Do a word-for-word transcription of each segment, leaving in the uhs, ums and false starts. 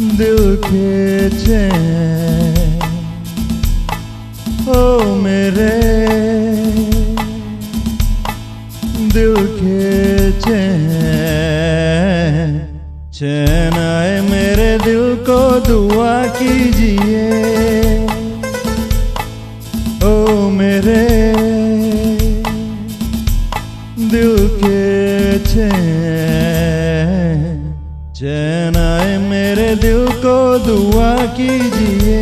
दिल के चैन, ओ मेरे दिल के चैन, चैन आए मेरे दिल को दुआ कीजिए। ओ मेरे दिल के चैन, चैन आए मेरे दिल को दुआ कीजिए।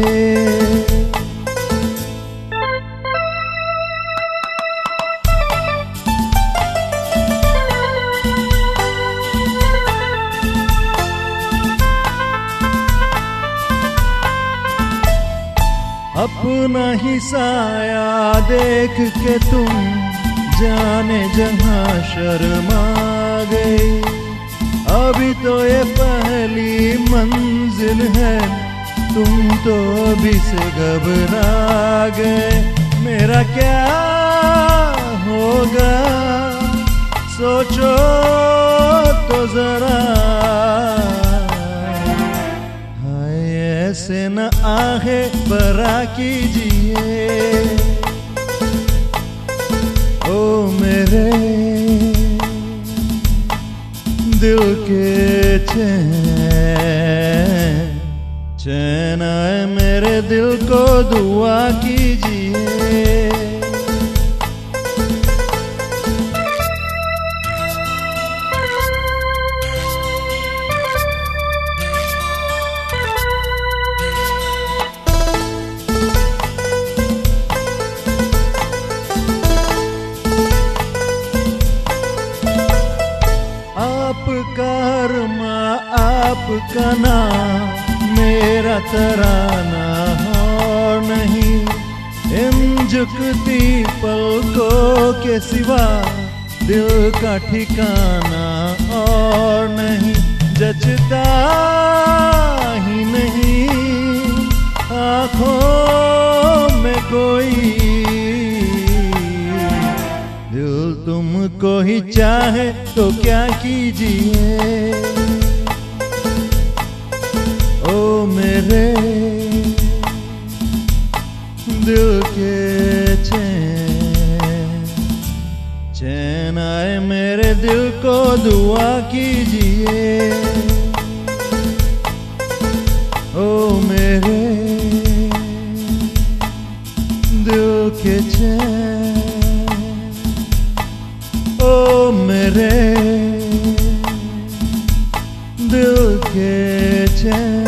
अपना ही साया देख के तुम जाने जहां शर्मा गई। अभी तो ये पहली मंजिल है, तुम तो अभी से घबरा गए। मेरा क्या होगा सोचो तो जरा, ऐसे न आहे बरा कीजिए। ओ मेरे दिल के चैन, चैन आए मेरे दिल को दुआ कीजिए। आपका अरमा आपका नाम, मेरा तराना और नहीं। इन झुकती पलकों के सिवा दिल का ठिकाना और नहीं। जचता ही नहीं आँखों में कोई, दिल तुमको ही चाहे तो क्या कीजिए। ओ मेरे दिल के चैन, चैन आए मेरे दिल को दुआ कीजिए। ओ मेरे दिल के चैन, ओ मेरे दिल के चैन।